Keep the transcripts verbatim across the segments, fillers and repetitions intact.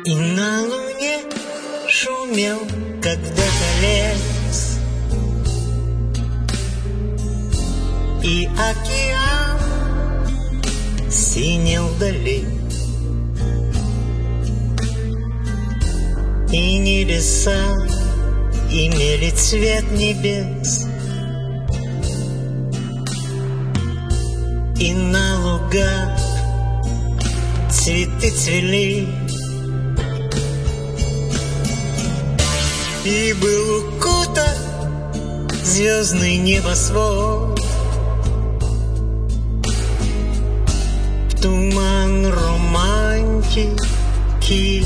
И на луне шумел когда-то лес, и океан синел вдали, и небеса имели цвет небес, и на лугах цветы цвели. И был укутан звездный небосвод в туман романтики.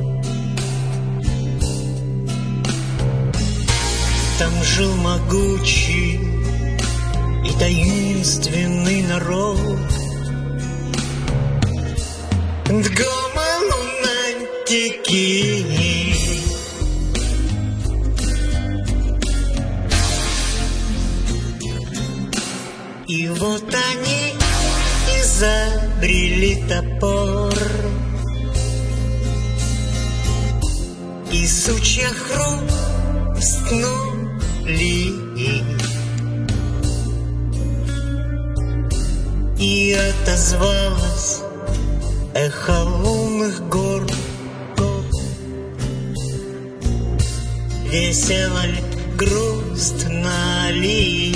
Там жил могучий и таинственный народ, гомолунатики. И вот они изобрели топор, и сучья хрустнули, и отозвалось эхо лунных гор. Весело ли, грустно ли,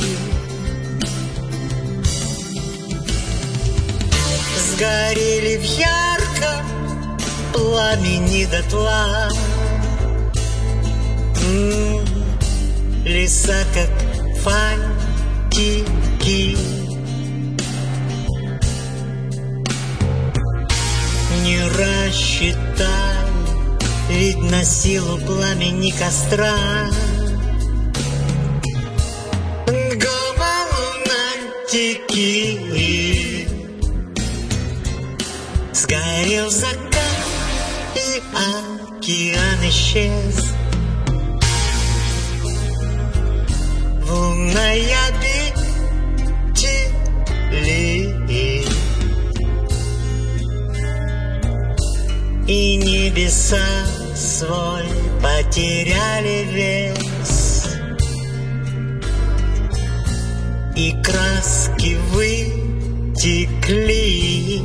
сгорели в ярком пламени дотла. М-м, леса как фантики. Не рассчитай, ведь на силу пламени костра гомолунатики. Сгорел закат, и океан исчез в лунной обители, и небеса свой потеряли вес, и краски вытекли.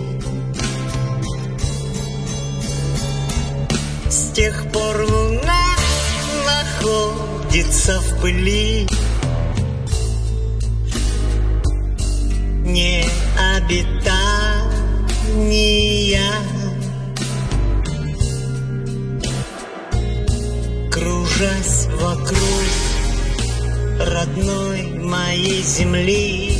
С тех пор луна находится в пыли, необитания, кружась вокруг родной моей земли,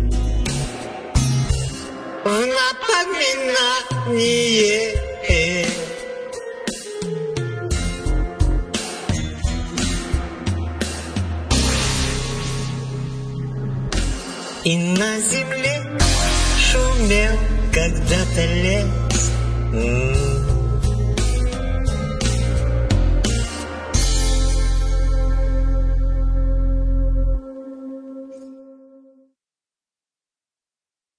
в напоминание. И на земле шумел когда-то лес.